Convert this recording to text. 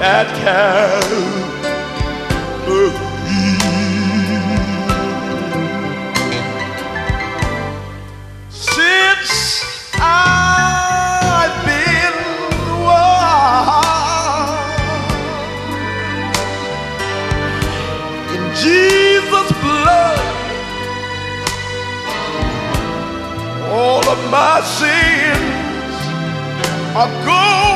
at Calvary. Since I've been washed in Jesus' blood, all of my sins are gone.